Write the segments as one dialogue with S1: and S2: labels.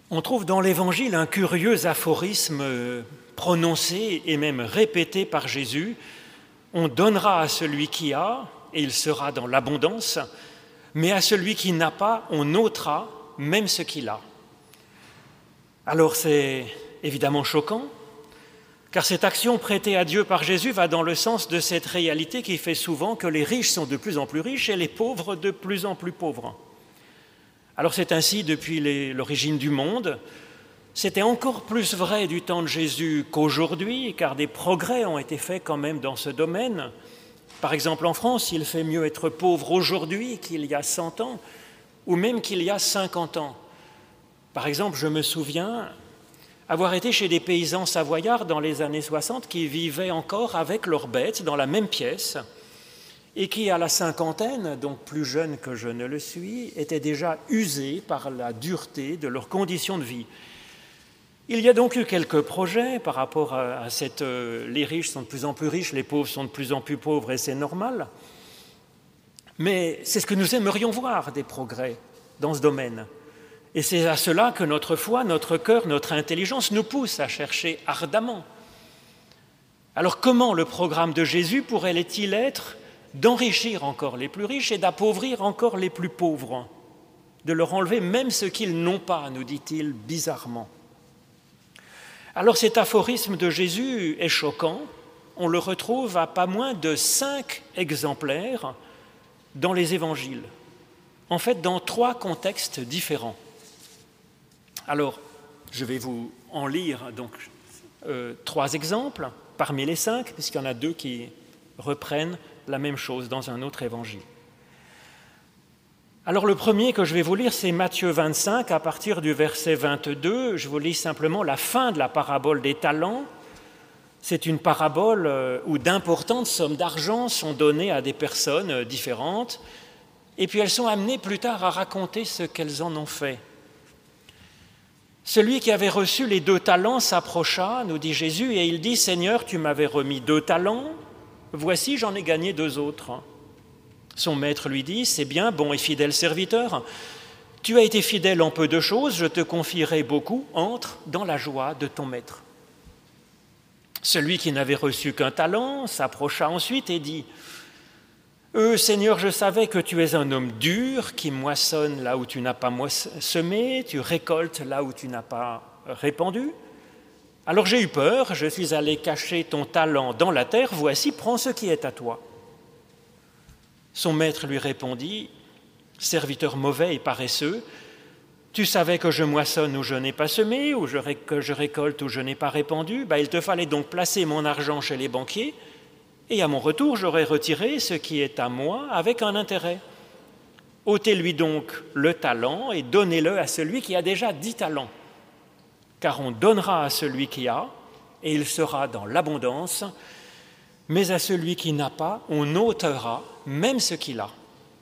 S1: On trouve dans l'Évangile un curieux aphorisme prononcé et même répété par Jésus. On donnera à celui qui a, et il sera dans l'abondance, mais à celui qui n'a pas, on ôtera même ce qu'il a. Alors c'est évidemment choquant, car cette action prêtée à Dieu par Jésus va dans le sens de cette réalité qui fait souvent que les riches sont de plus en plus riches et les pauvres de plus en plus pauvres. Alors c'est ainsi depuis l'origine du monde. C'était encore plus vrai du temps de Jésus qu'aujourd'hui, car des progrès ont été faits quand même dans ce domaine. Par exemple, en France, il fait mieux être pauvre aujourd'hui qu'il y a 100 ans, ou même qu'il y a 50 ans. Par exemple, je me souviens avoir été chez des paysans savoyards dans les années 60 qui vivaient encore avec leurs bêtes dans la même pièce et qui, à la cinquantaine, donc plus jeune que je ne le suis, étaient déjà usés par la dureté de leurs conditions de vie. Il y a donc eu quelques projets par rapport à les riches sont de plus en plus riches, les pauvres sont de plus en plus pauvres et c'est normal. Mais c'est ce que nous aimerions voir, des progrès dans ce domaine. Et c'est à cela que notre foi, notre cœur, notre intelligence nous poussent à chercher ardemment. Alors comment le programme de Jésus pourrait-il être d'enrichir encore les plus riches et d'appauvrir encore les plus pauvres, de leur enlever même ce qu'ils n'ont pas, nous dit-il bizarrement. Alors cet aphorisme de Jésus est choquant, on le retrouve à pas moins de 5 exemplaires dans les évangiles, en fait dans 3 contextes différents. Alors, je vais vous en lire donc 3 exemples parmi les 5, puisqu'il y en a 2 qui reprennent la même chose dans un autre évangile. Alors le premier que je vais vous lire, c'est Matthieu 25, à partir du verset 22. Je vous lis simplement la fin de la parabole des talents. C'est une parabole où d'importantes sommes d'argent sont données à des personnes différentes, et puis elles sont amenées plus tard à raconter ce qu'elles en ont fait. Celui qui avait reçu les 2 talents s'approcha, nous dit Jésus, et il dit « Seigneur, tu m'avais remis 2 talents, voici, j'en ai gagné 2 autres. » Son maître lui dit « C'est bien, bon et fidèle serviteur, tu as été fidèle en peu de choses, je te confierai beaucoup, entre dans la joie de ton maître. » Celui qui n'avait reçu qu'un talent s'approcha ensuite et dit « Seigneur, je savais que tu es un homme dur, qui moissonne là où tu n'as pas semé, tu récoltes là où tu n'as pas répandu. Alors j'ai eu peur, je suis allé cacher ton talent dans la terre, voici, prends ce qui est à toi. » Son maître lui répondit « Serviteur mauvais et paresseux, tu savais que je moissonne où je n'ai pas semé, que je récolte où je n'ai pas répandu, il te fallait donc placer mon argent chez les banquiers, et à mon retour, j'aurais retiré ce qui est à moi avec un intérêt. Ôtez-lui donc le talent et donnez-le à celui qui a déjà 10 talents. Car on donnera à celui qui a, et il sera dans l'abondance, mais à celui qui n'a pas, on ôtera même ce qu'il a. »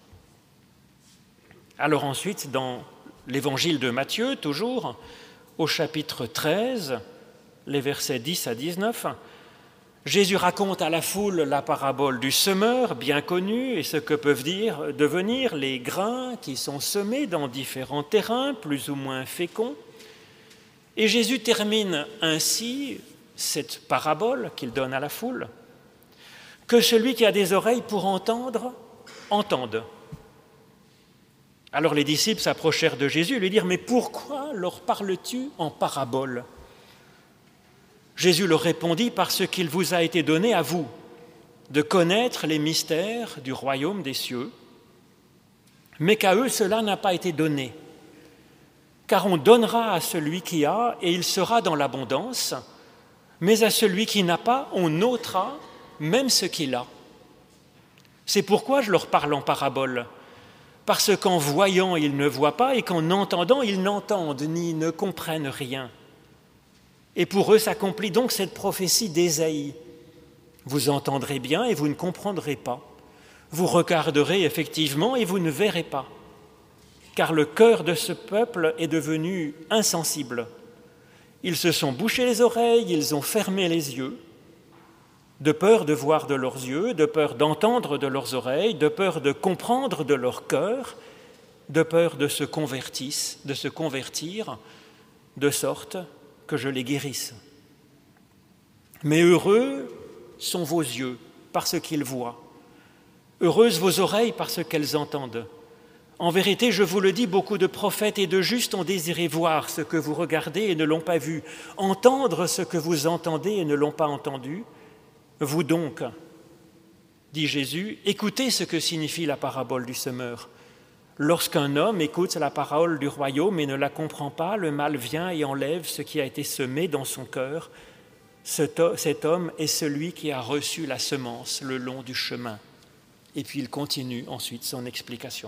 S1: Alors ensuite, dans l'évangile de Matthieu, toujours, au chapitre 13, les versets 10 à 19, Jésus raconte à la foule la parabole du semeur, bien connue, et ce que peuvent devenir les grains qui sont semés dans différents terrains, plus ou moins féconds. Et Jésus termine ainsi cette parabole qu'il donne à la foule. « Que celui qui a des oreilles pour entendre, entende. » Alors les disciples s'approchèrent de Jésus et lui dirent « Mais pourquoi leur parles-tu en parabole ?» Jésus leur répondit « Parce qu'il vous a été donné à vous de connaître les mystères du royaume des cieux, mais qu'à eux cela n'a pas été donné. Car on donnera à celui qui a, et il sera dans l'abondance, mais à celui qui n'a pas, on ôtera même ce qu'il a. C'est pourquoi je leur parle en parabole, parce qu'en voyant, ils ne voient pas, et qu'en entendant, ils n'entendent ni ne comprennent rien. Et pour eux s'accomplit donc cette prophétie d'Ésaïe. Vous entendrez bien et vous ne comprendrez pas. Vous regarderez effectivement et vous ne verrez pas. Car le cœur de ce peuple est devenu insensible. Ils se sont bouchés les oreilles, ils ont fermé les yeux, de peur de voir de leurs yeux, de peur d'entendre de leurs oreilles, de peur de comprendre de leur cœur, de peur de se convertir, de sorte que je les guérisse. Mais heureux sont vos yeux parce qu'ils voient, heureuses vos oreilles parce qu'elles entendent. En vérité, je vous le dis, beaucoup de prophètes et de justes ont désiré voir ce que vous regardez et ne l'ont pas vu, entendre ce que vous entendez et ne l'ont pas entendu. Vous donc, dit Jésus, écoutez ce que signifie la parabole du semeur. Lorsqu'un homme écoute la parole du royaume et ne la comprend pas, le mal vient et enlève ce qui a été semé dans son cœur. Cet homme est celui qui a reçu la semence le long du chemin. Et puis il continue ensuite son explication.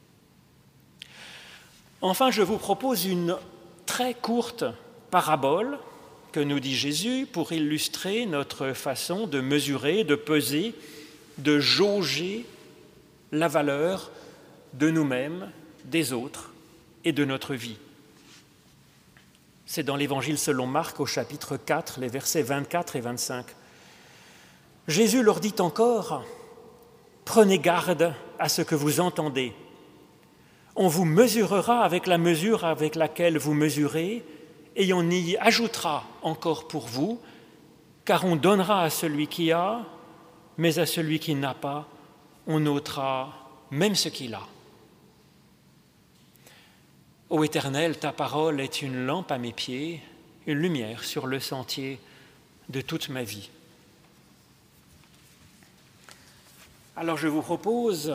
S1: Enfin, je vous propose une très courte parabole que nous dit Jésus pour illustrer notre façon de mesurer, de peser, de jauger la valeur de nous-mêmes, des autres et de notre vie. C'est dans l'Évangile selon Marc au chapitre 4, les versets 24 et 25. Jésus leur dit encore « Prenez garde à ce que vous entendez. On vous mesurera avec la mesure avec laquelle vous mesurez, et on y ajoutera encore pour vous, car on donnera à celui qui a, mais à celui qui n'a pas, on ôtera même ce qu'il a. Ô Éternel, ta parole est une lampe à mes pieds, une lumière sur le sentier de toute ma vie. » Alors je vous propose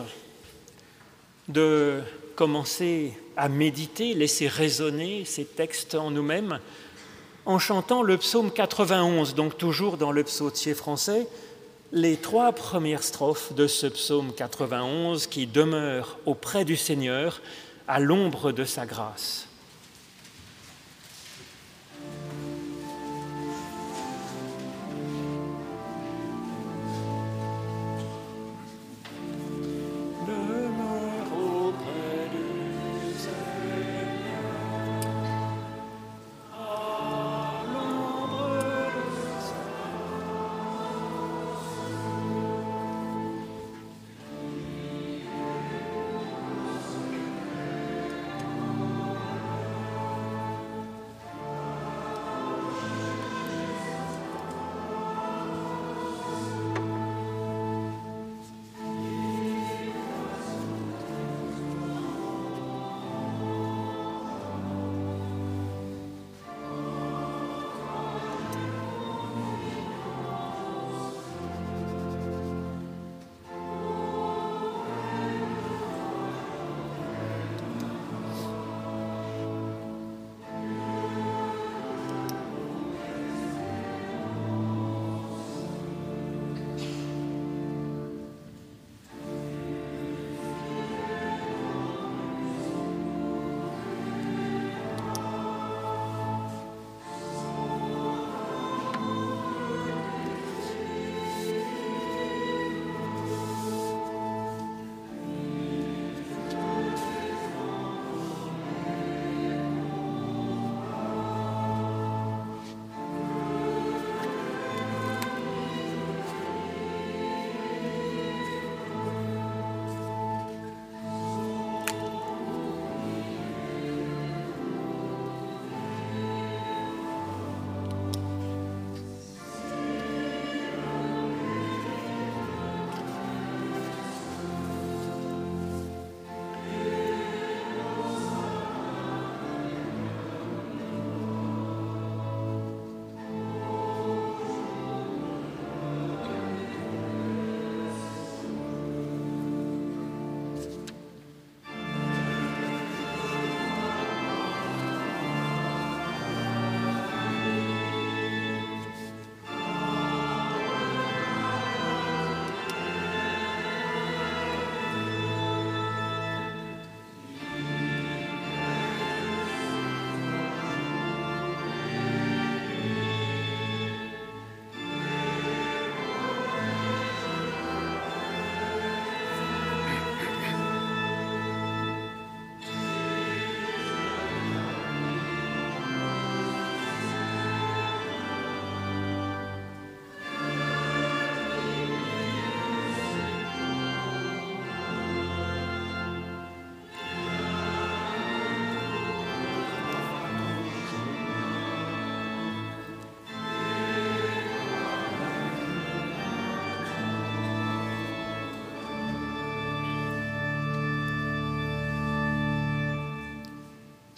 S1: de commencer à méditer, laisser résonner ces textes en nous-mêmes en chantant le psaume 91, donc toujours dans le psautier français, les 3 premières strophes de ce psaume 91 qui demeure auprès du Seigneur à l'ombre de sa grâce.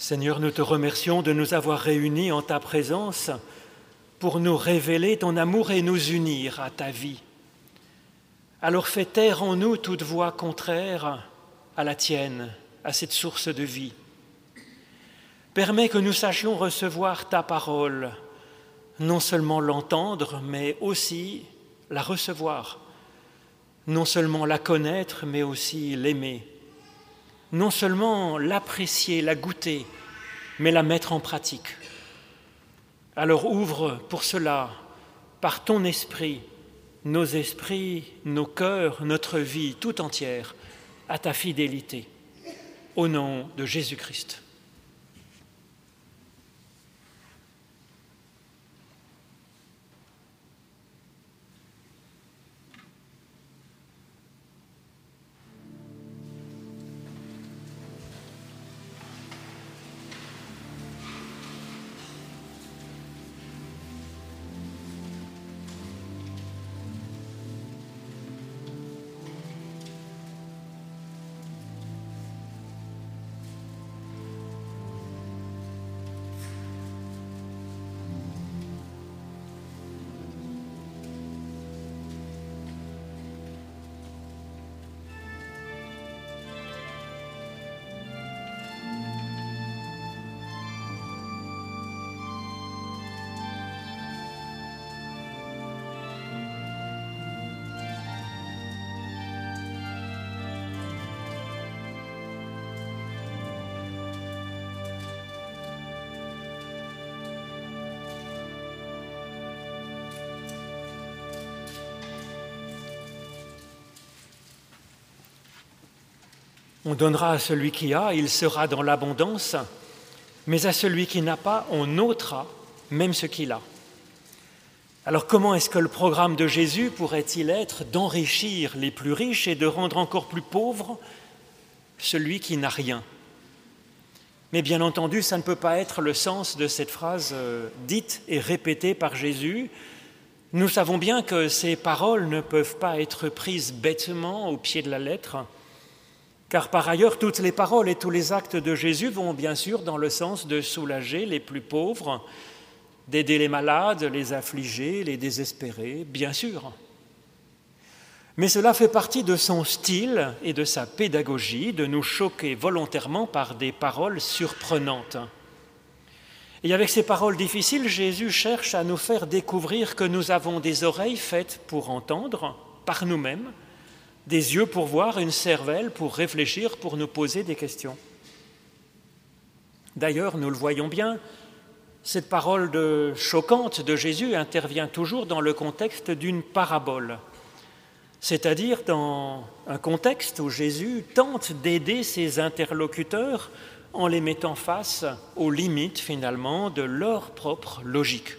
S1: Seigneur, nous te remercions de nous avoir réunis en ta présence pour nous révéler ton amour et nous unir à ta vie. Alors fais taire en nous toute voix contraire à la tienne, à cette source de vie. Permets que nous sachions recevoir ta parole, non seulement l'entendre, mais aussi la recevoir, non seulement la connaître, mais aussi l'aimer, non seulement l'apprécier, la goûter, mais la mettre en pratique. Alors ouvre pour cela, par ton esprit, nos esprits, nos cœurs, notre vie tout entière, à ta fidélité, au nom de Jésus-Christ. On donnera à celui qui a, il sera dans l'abondance, mais à celui qui n'a pas, on ôtera même ce qu'il a. Alors comment est-ce que le programme de Jésus pourrait-il être d'enrichir les plus riches et de rendre encore plus pauvre celui qui n'a rien? Mais bien entendu, ça ne peut pas être le sens de cette phrase dite et répétée par Jésus. Nous savons bien que ces paroles ne peuvent pas être prises bêtement au pied de la lettre, car par ailleurs, toutes les paroles et tous les actes de Jésus vont bien sûr dans le sens de soulager les plus pauvres, d'aider les malades, les affligés, les désespérés, bien sûr. Mais cela fait partie de son style et de sa pédagogie de nous choquer volontairement par des paroles surprenantes. Et avec ces paroles difficiles, Jésus cherche à nous faire découvrir que nous avons des oreilles faites pour entendre par nous-mêmes, des yeux pour voir, une cervelle pour réfléchir, pour nous poser des questions. D'ailleurs, nous le voyons bien, cette parole choquante de Jésus intervient toujours dans le contexte d'une parabole, c'est-à-dire dans un contexte où Jésus tente d'aider ses interlocuteurs en les mettant face aux limites finalement de leur propre logique.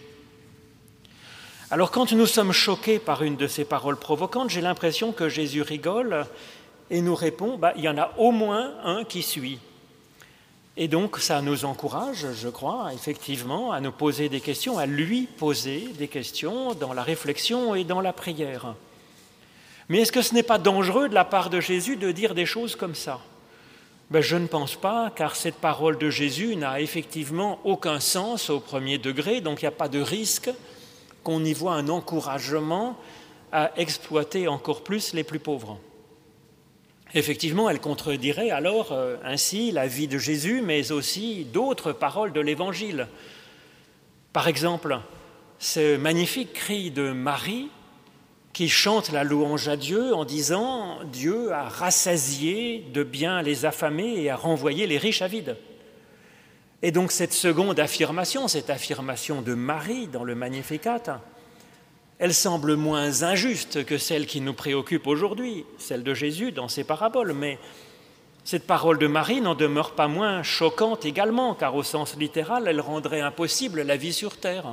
S1: Alors quand nous sommes choqués par une de ces paroles provocantes, j'ai l'impression que Jésus rigole et nous répond « il y en a au moins un qui suit ». Et donc ça nous encourage, je crois, effectivement, à nous poser des questions, à lui poser des questions dans la réflexion et dans la prière. Mais est-ce que ce n'est pas dangereux de la part de Jésus de dire des choses comme ça ? Je ne pense pas, car cette parole de Jésus n'a effectivement aucun sens au premier degré, donc il n'y a pas de risque qu'on y voit un encouragement à exploiter encore plus les plus pauvres. Effectivement, elle contredirait alors ainsi la vie de Jésus, mais aussi d'autres paroles de l'Évangile. Par exemple, ce magnifique cri de Marie qui chante la louange à Dieu en disant « Dieu a rassasié de biens les affamés et a renvoyé les riches à vide ». Et donc cette seconde affirmation, cette affirmation de Marie dans le Magnificat, elle semble moins injuste que celle qui nous préoccupe aujourd'hui, celle de Jésus dans ses paraboles, mais cette parole de Marie n'en demeure pas moins choquante également, car au sens littéral, elle rendrait impossible la vie sur terre.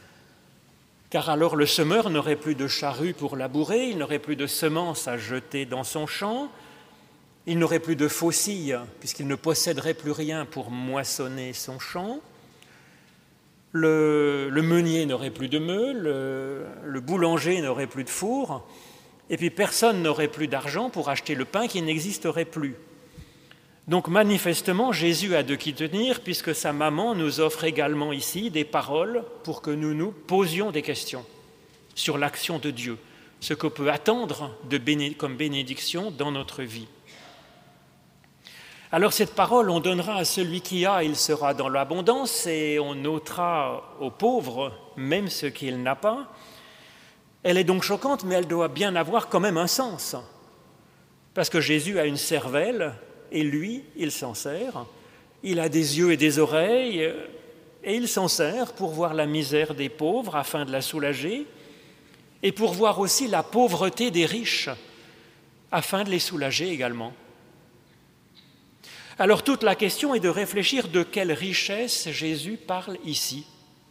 S1: Car alors le semeur n'aurait plus de charrue pour labourer, il n'aurait plus de semences à jeter dans son champ, il n'aurait plus de faucilles, puisqu'il ne posséderait plus rien pour moissonner son champ. Le meunier n'aurait plus de meule, le boulanger n'aurait plus de four, et puis personne n'aurait plus d'argent pour acheter le pain qui n'existerait plus. Donc manifestement, Jésus a de qui tenir puisque sa maman nous offre également ici des paroles pour que nous nous posions des questions sur l'action de Dieu, ce qu'on peut attendre comme bénédiction dans notre vie. Alors cette parole, on donnera à celui qui a, il sera dans l'abondance, et on ôtera aux pauvres même ce qu'il n'a pas. Elle est donc choquante, mais elle doit bien avoir quand même un sens. Parce que Jésus a une cervelle, et lui, il s'en sert. Il a des yeux et des oreilles, et il s'en sert pour voir la misère des pauvres afin de la soulager, et pour voir aussi la pauvreté des riches, afin de les soulager également. Alors toute la question est de réfléchir de quelle richesse Jésus parle ici.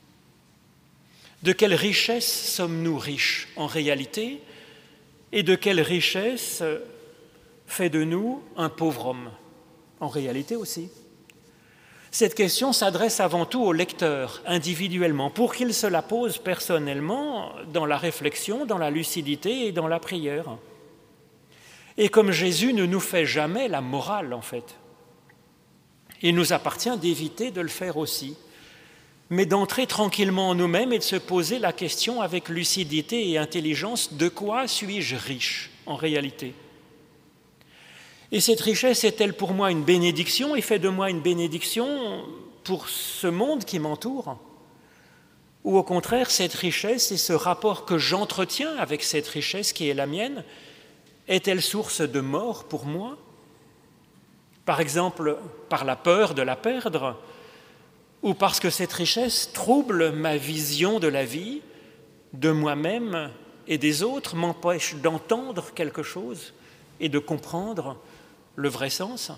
S1: De quelle richesse sommes-nous riches en réalité, et de quelle richesse fait de nous un pauvre homme en réalité aussi. Cette question s'adresse avant tout au lecteur individuellement pour qu'il se la pose personnellement dans la réflexion, dans la lucidité et dans la prière. Et comme Jésus ne nous fait jamais la morale en fait, il nous appartient d'éviter de le faire aussi, mais d'entrer tranquillement en nous-mêmes et de se poser la question avec lucidité et intelligence, de quoi suis-je riche en réalité ? Et cette richesse est-elle pour moi une bénédiction et fait de moi une bénédiction pour ce monde qui m'entoure ? Ou au contraire, cette richesse et ce rapport que j'entretiens avec cette richesse qui est la mienne, est-elle source de mort pour moi ? Par exemple, par la peur de la perdre, ou parce que cette richesse trouble ma vision de la vie, de moi-même et des autres, m'empêche d'entendre quelque chose et de comprendre le vrai sens.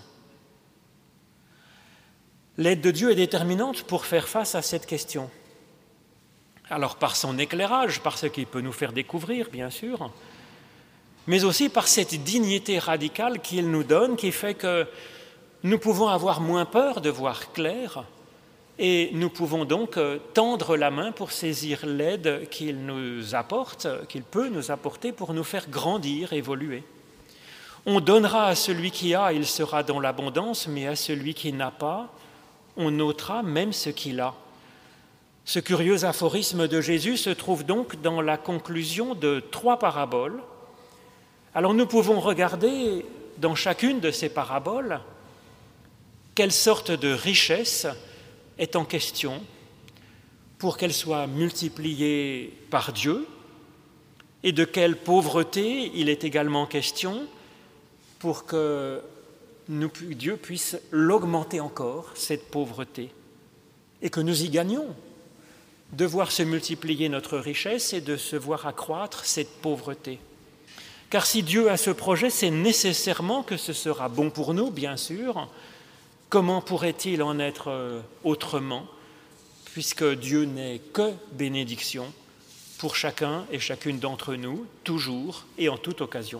S1: L'aide de Dieu est déterminante pour faire face à cette question. Alors par son éclairage, par ce qu'il peut nous faire découvrir, bien sûr, mais aussi par cette dignité radicale qu'il nous donne, qui fait que nous pouvons avoir moins peur de voir clair et nous pouvons donc tendre la main pour saisir l'aide qu'il nous apporte, qu'il peut nous apporter pour nous faire grandir, évoluer. On donnera à celui qui a, il sera dans l'abondance, mais à celui qui n'a pas, on ôtera même ce qu'il a. Ce curieux aphorisme de Jésus se trouve donc dans la conclusion de 3 paraboles. Alors nous pouvons regarder dans chacune de ces paraboles quelle sorte de richesse est en question pour qu'elle soit multipliée par Dieu et de quelle pauvreté il est également question pour que Dieu puisse l'augmenter encore, cette pauvreté, et que nous y gagnions de voir se multiplier notre richesse et de se voir accroître cette pauvreté. Car si Dieu a ce projet, c'est nécessairement que ce sera bon pour nous, bien sûr. Comment pourrait-il en être autrement, puisque Dieu n'est que bénédiction pour chacun et chacune d'entre nous, toujours et en toute occasion.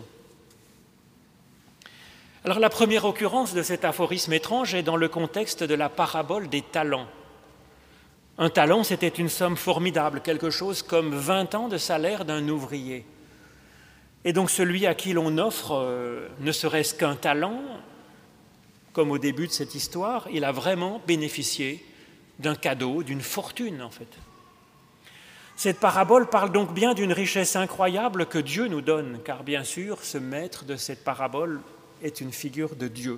S1: Alors la première occurrence de cet aphorisme étrange est dans le contexte de la parabole des talents. Un talent, c'était une somme formidable, quelque chose comme 20 ans de salaire d'un ouvrier. Et donc celui à qui l'on offre ne serait-ce qu'un talent, comme au début de cette histoire, il a vraiment bénéficié d'un cadeau, d'une fortune en fait. Cette parabole parle donc bien d'une richesse incroyable que Dieu nous donne, car bien sûr, ce maître de cette parabole est une figure de Dieu.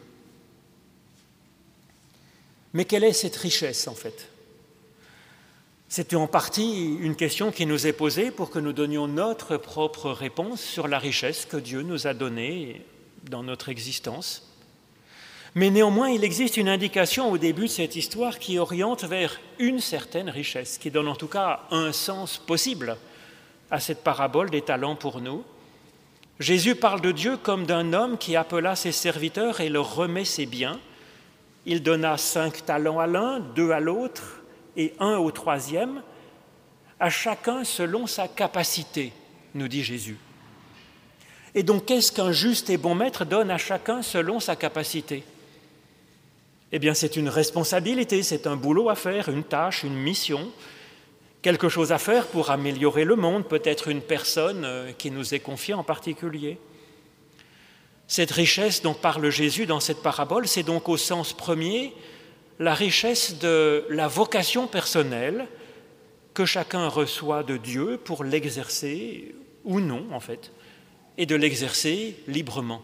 S1: Mais quelle est cette richesse en fait ? C'est en partie une question qui nous est posée pour que nous donnions notre propre réponse sur la richesse que Dieu nous a donnée dans notre existence. Mais néanmoins, il existe une indication au début de cette histoire qui oriente vers une certaine richesse, qui donne en tout cas un sens possible à cette parabole des talents pour nous. Jésus parle de Dieu comme d'un homme qui appela ses serviteurs et leur remet ses biens. Il donna 5 talents à l'un, 2 à l'autre et 1 au 3e, à chacun selon sa capacité, nous dit Jésus. Et donc, qu'est-ce qu'un juste et bon maître donne à chacun selon sa capacité ? Eh bien, c'est une responsabilité, c'est un boulot à faire, une tâche, une mission, quelque chose à faire pour améliorer le monde, peut-être une personne qui nous est confiée en particulier. Cette richesse dont parle Jésus dans cette parabole, c'est donc au sens premier la richesse de la vocation personnelle que chacun reçoit de Dieu pour l'exercer, ou non en fait, et de l'exercer librement.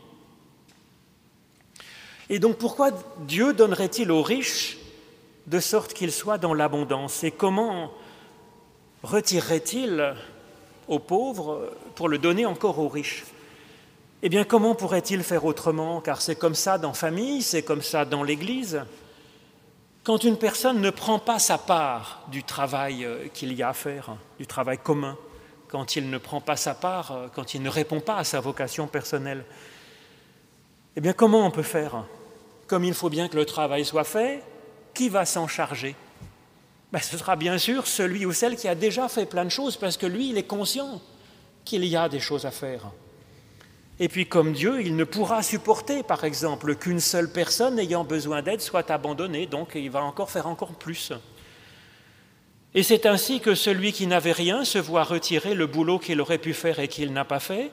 S1: Et donc pourquoi Dieu donnerait-il aux riches de sorte qu'ils soient dans l'abondance? Et comment retirerait-il aux pauvres pour le donner encore aux riches? Eh bien, comment pourrait-il faire autrement? Car c'est comme ça dans la famille, c'est comme ça dans l'Église. Quand une personne ne prend pas sa part du travail qu'il y a à faire, du travail commun, quand il ne prend pas sa part, quand il ne répond pas à sa vocation personnelle, eh bien, comment on peut faire? Comme il faut bien que le travail soit fait, qui va s'en charger? Ce sera bien sûr celui ou celle qui a déjà fait plein de choses, parce que lui, il est conscient qu'il y a des choses à faire. Et puis comme Dieu, il ne pourra supporter, par exemple, qu'une seule personne ayant besoin d'aide soit abandonnée, donc il va encore faire encore plus. Et c'est ainsi que celui qui n'avait rien se voit retirer le boulot qu'il aurait pu faire et qu'il n'a pas fait.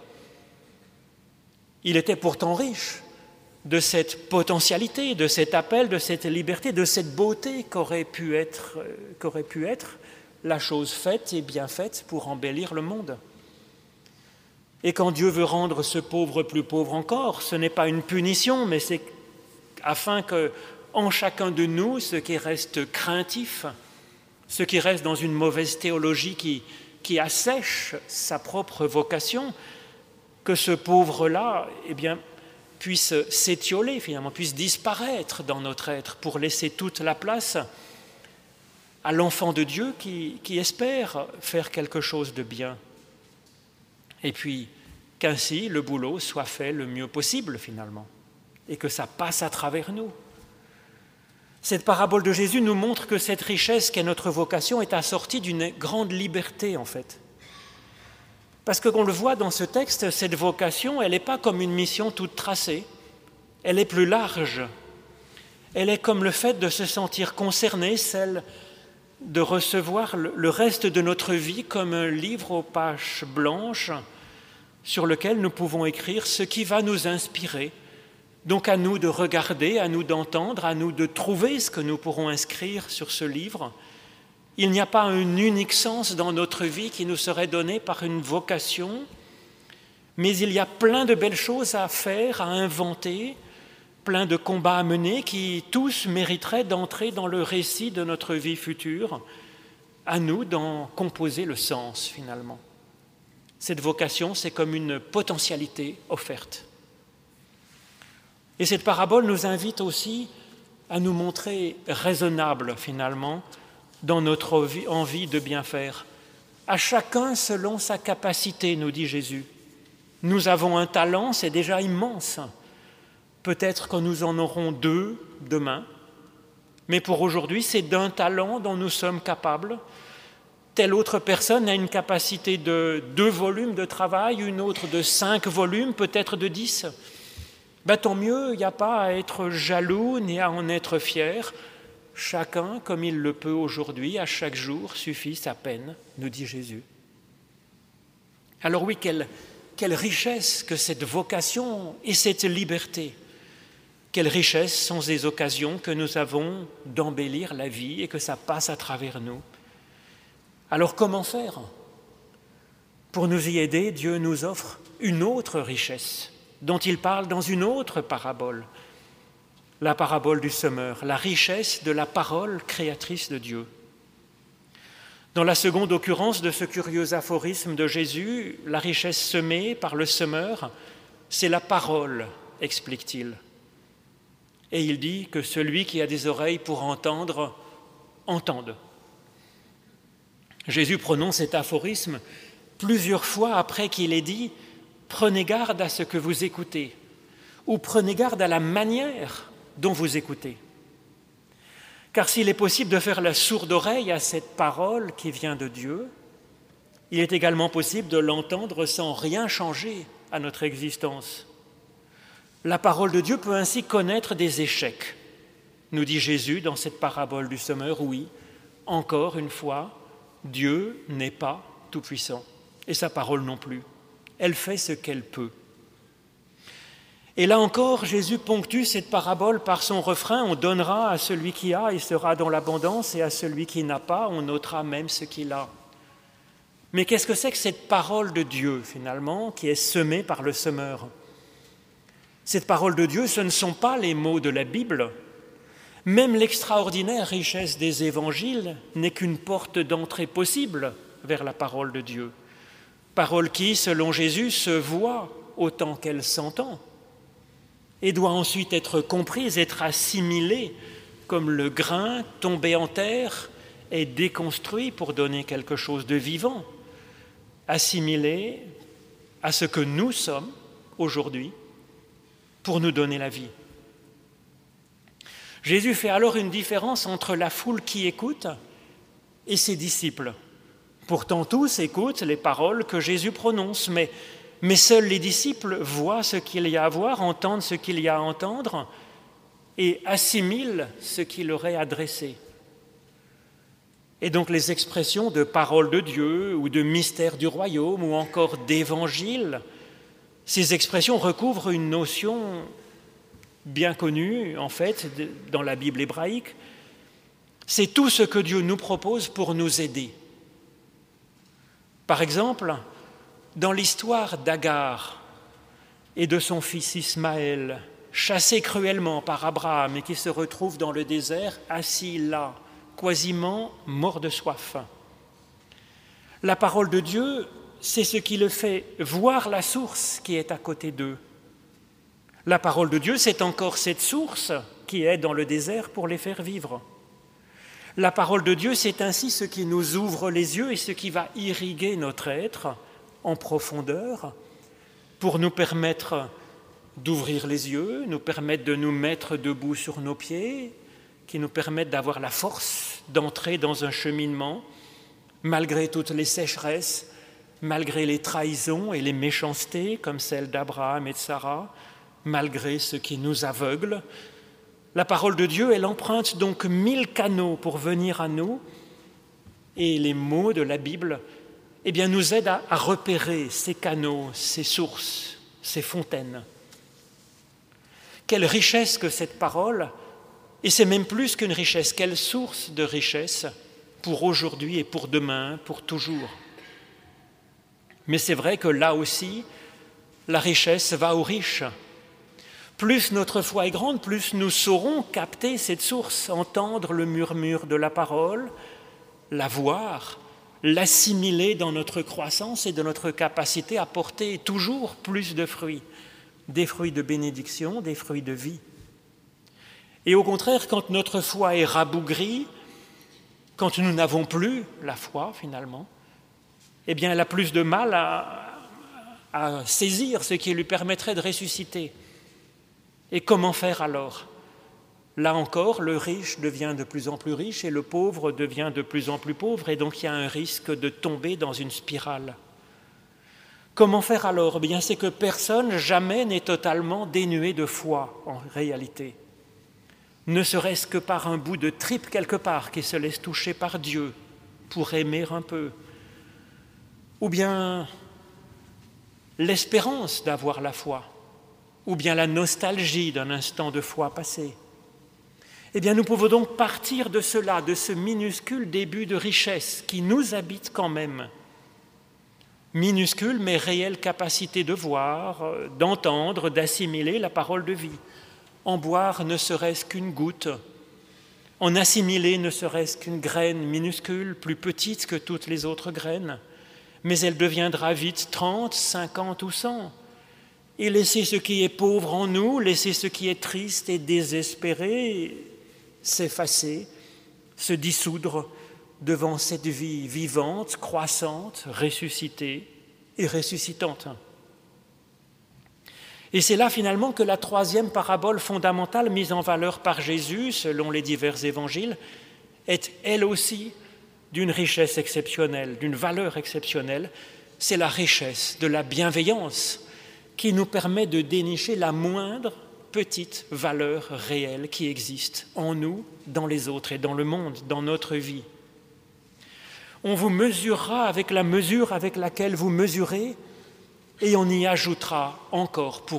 S1: Il était pourtant riche de cette potentialité, de cet appel, de cette liberté, de cette beauté qu'aurait pu être la chose faite et bien faite pour embellir le monde. Et quand Dieu veut rendre ce pauvre plus pauvre encore, ce n'est pas une punition, mais c'est afin que, en chacun de nous, ce qui reste craintif, ce qui reste dans une mauvaise théologie qui assèche sa propre vocation, que ce pauvre-là, puisse s'étioler finalement, puisse disparaître dans notre être pour laisser toute la place à l'enfant de Dieu qui espère faire quelque chose de bien. Et puis qu'ainsi le boulot soit fait le mieux possible finalement, et que ça passe à travers nous. Cette parabole de Jésus nous montre que cette richesse qu'est notre vocation est assortie d'une grande liberté en fait. Parce que qu'on le voit dans ce texte, cette vocation, elle n'est pas comme une mission toute tracée, elle est plus large. Elle est comme le fait de se sentir concerné, celle de recevoir le reste de notre vie comme un livre aux pages blanches sur lequel nous pouvons écrire ce qui va nous inspirer. Donc à nous de regarder, à nous d'entendre, à nous de trouver ce que nous pourrons inscrire sur ce livre. Il n'y a pas un unique sens dans notre vie qui nous serait donné par une vocation, mais il y a plein de belles choses à faire, à inventer, plein de combats à mener qui tous mériteraient d'entrer dans le récit de notre vie future, à nous d'en composer le sens finalement. Cette vocation, c'est comme une potentialité offerte. Et cette parabole nous invite aussi à nous montrer raisonnables finalement dans notre envie de bien faire. À chacun selon sa capacité, nous dit Jésus. Nous avons un talent, c'est déjà immense. Peut-être que nous en aurons 2 demain, mais pour aujourd'hui, c'est d'un talent dont nous sommes capables. Telle autre personne a une capacité de 2 volumes de travail, une autre de 5 volumes, peut-être de 10. Tant mieux, il n'y a pas à être jaloux ni à en être fier. Chacun, comme il le peut aujourd'hui, à chaque jour, suffit sa peine, nous dit Jésus. Alors oui, quelle richesse que cette vocation et cette liberté. Quelle richesse sont ces occasions que nous avons d'embellir la vie et que ça passe à travers nous. Alors comment faire? Pour nous y aider, Dieu nous offre une autre richesse dont il parle dans une autre parabole, la parabole du semeur, la richesse de la parole créatrice de Dieu. Dans la seconde occurrence de ce curieux aphorisme de Jésus, la richesse semée par le semeur, c'est la parole, explique-t-il. Et il dit que celui qui a des oreilles pour entendre, entende. Jésus prononce cet aphorisme plusieurs fois après qu'il ait dit « Prenez garde à ce que vous écoutez » ou « Prenez garde à la manière dont vous écoutez ». Car s'il est possible de faire la sourde oreille à cette parole qui vient de Dieu, il est également possible de l'entendre sans rien changer à notre existence. La parole de Dieu peut ainsi connaître des échecs. Nous dit Jésus dans cette parabole du semeur, oui, encore une fois, Dieu n'est pas tout-puissant, et sa parole non plus. Elle fait ce qu'elle peut. Et là encore, Jésus ponctue cette parabole par son refrain, on donnera à celui qui a, il sera dans l'abondance, et à celui qui n'a pas, on ôtera même ce qu'il a. Mais qu'est-ce que c'est que cette parole de Dieu, finalement, qui est semée par le semeur ? Cette parole de Dieu, ce ne sont pas les mots de la Bible. Même l'extraordinaire richesse des évangiles n'est qu'une porte d'entrée possible vers la parole de Dieu. Parole qui, selon Jésus, se voit autant qu'elle s'entend et doit ensuite être comprise, être assimilée comme le grain tombé en terre est déconstruit pour donner quelque chose de vivant, assimilée à ce que nous sommes aujourd'hui pour nous donner la vie. Jésus fait alors une différence entre la foule qui écoute et ses disciples. Pourtant, tous écoutent les paroles que Jésus prononce, mais seuls les disciples voient ce qu'il y a à voir, entendent ce qu'il y a à entendre et assimilent ce qu'il leur est adressé. Et donc les expressions de parole de Dieu ou de mystère du royaume ou encore d'évangile, ces expressions recouvrent une notion bien connue, en fait, dans la Bible hébraïque. C'est tout ce que Dieu nous propose pour nous aider. Par exemple, dans l'histoire d'Agar et de son fils Ismaël, chassé cruellement par Abraham et qui se retrouve dans le désert, assis là, quasiment mort de soif. La parole de Dieu, c'est ce qui le fait voir la source qui est à côté d'eux. La parole de Dieu, c'est encore cette source qui est dans le désert pour les faire vivre. La parole de Dieu, c'est ainsi ce qui nous ouvre les yeux et ce qui va irriguer notre être en profondeur pour nous permettre d'ouvrir les yeux, nous permettre de nous mettre debout sur nos pieds, qui nous permettent d'avoir la force d'entrer dans un cheminement malgré toutes les sécheresses, malgré les trahisons et les méchancetés comme celles d'Abraham et de Sarah, malgré ce qui nous aveugle. La parole de Dieu, elle emprunte donc 1000 canaux pour venir à nous et les mots de la Bible nous aident à repérer ces canaux, ces sources, ces fontaines. Quelle richesse que cette parole, et c'est même plus qu'une richesse, quelle source de richesse pour aujourd'hui et pour demain, pour toujours. Mais c'est vrai que là aussi, la richesse va aux riches. Plus notre foi est grande, plus nous saurons capter cette source, entendre le murmure de la parole, la voir, l'assimiler dans notre croissance et dans notre capacité à porter toujours plus de fruits, des fruits de bénédiction, des fruits de vie. Et au contraire, quand notre foi est rabougrie, quand nous n'avons plus la foi finalement, elle a plus de mal à saisir ce qui lui permettrait de ressusciter. Et comment faire alors ? Là encore, le riche devient de plus en plus riche et le pauvre devient de plus en plus pauvre, et donc il y a un risque de tomber dans une spirale. Comment faire alors ? C'est que personne jamais n'est totalement dénué de foi en réalité. Ne serait-ce que par un bout de tripe quelque part qui se laisse toucher par Dieu pour aimer un peu. Ou bien l'espérance d'avoir la foi. Ou bien la nostalgie d'un instant de foi passé. Nous pouvons donc partir de cela, de ce minuscule début de richesse qui nous habite quand même. Minuscule mais réelle capacité de voir, d'entendre, d'assimiler la parole de vie. En boire ne serait-ce qu'une goutte, en assimiler ne serait-ce qu'une graine minuscule, plus petite que toutes les autres graines, mais elle deviendra vite 30, 50 ou 100. Et laisser ce qui est pauvre en nous, laisser ce qui est triste et désespéré s'effacer, se dissoudre devant cette vie vivante, croissante, ressuscitée et ressuscitante. Et c'est là finalement que la troisième parabole fondamentale mise en valeur par Jésus, selon les divers évangiles, est elle aussi d'une richesse exceptionnelle, d'une valeur exceptionnelle. C'est la richesse de la bienveillance qui nous permet de dénicher la moindre petite valeur réelle qui existe en nous, dans les autres et dans le monde, dans notre vie. On vous mesurera avec la mesure avec laquelle vous mesurez et on y ajoutera encore pour vous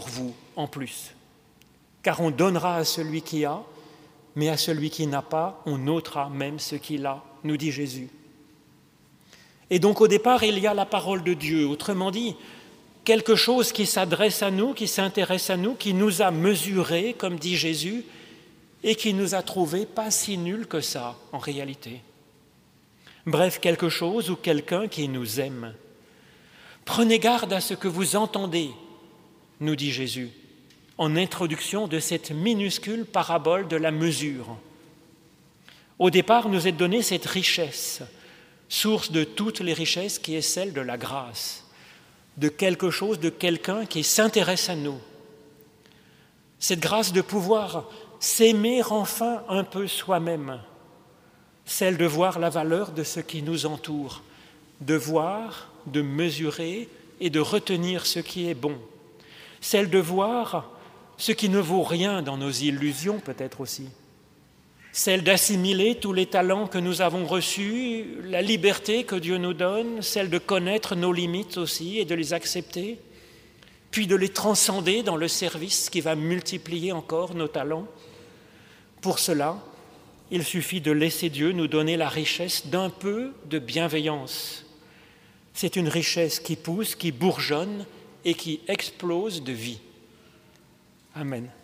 S1: en plus. Car on donnera à celui qui a, mais à celui qui n'a pas, on ôtera même ce qu'il a, nous dit Jésus. Et donc au départ, il y a la parole de Dieu, autrement dit, quelque chose qui s'adresse à nous, qui s'intéresse à nous, qui nous a mesurés, comme dit Jésus, et qui nous a trouvés pas si nuls que ça, en réalité. Bref, quelque chose ou quelqu'un qui nous aime. Prenez garde à ce que vous entendez, nous dit Jésus, en introduction de cette minuscule parabole de la mesure. Au départ, nous est donnée cette richesse, source de toutes les richesses qui est celle de la grâce, de quelque chose, de quelqu'un qui s'intéresse à nous. Cette grâce de pouvoir s'aimer enfin un peu soi-même, celle de voir la valeur de ce qui nous entoure, de voir, de mesurer et de retenir ce qui est bon, celle de voir ce qui ne vaut rien dans nos illusions peut-être aussi, celle d'assimiler tous les talents que nous avons reçus, la liberté que Dieu nous donne, celle de connaître nos limites aussi et de les accepter, puis de les transcender dans le service qui va multiplier encore nos talents. Pour cela, il suffit de laisser Dieu nous donner la richesse d'un peu de bienveillance. C'est une richesse qui pousse, qui bourgeonne et qui explose de vie. Amen.